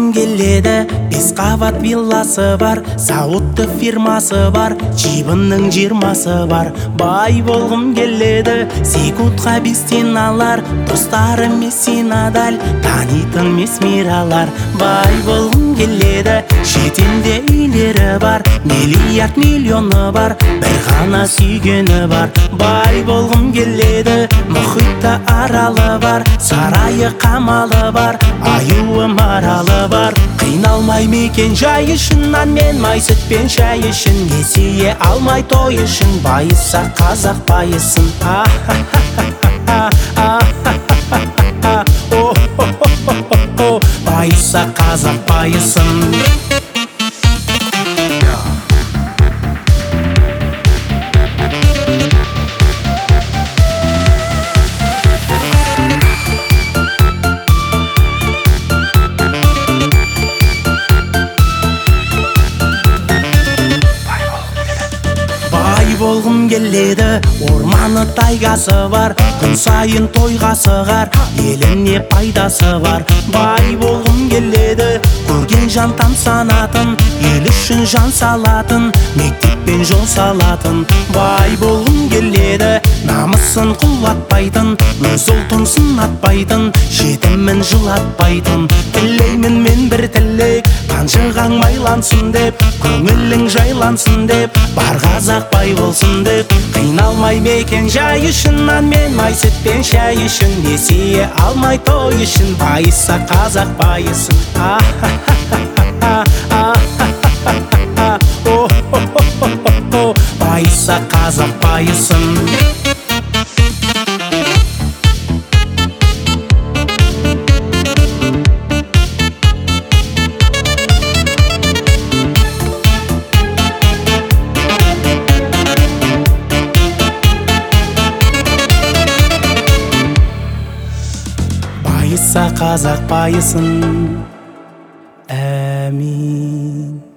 болғым келеді, 5 қабат вилласы бар, зауытты фирмасы бар, чибінің 20-сы бар. Бай болғым келеді, секундқа 5-тен алар, достары Месси Надаль, танитын Месмиралар. Бай болғым келеді, шетелде үйлері бар, миллиард миллионы бар, бір ғана сүйгені бар. Бай болғым келеді, мұхитта аралы бар, сарайы қамалы бар, аюы маралы бар. Қиналмай мекен жай үшіннан мен май сүтпен шай үшін, несие алмай той үшін, байыса қазақ байысын. Байыса қазақ байысын. Болғым келеді, орманы тайгасы бар, күн сайын тойға сығар, еліне пайдасы бар. Бай болғым келеді, көрген жан тамсанатын, ел үшін жан салатын, мектеппен жол салатын. Бай болғым келеді, намысын құлатпайтын, өз ұлтын сынатпайтын, жетімін жылатпайтын. Тілеймін мен бір тілек, қанжығаң майлансын деп, көңілің жайлансын деп, бар қазақ бай болсын деп. Қиналмай мекен жай үшіннан мен май сүтпен шай үшін, несие алмай той үшін, байыса қазақ байысын. Байыса қазақ байысын. Байыса қазақ байысын. Әмин.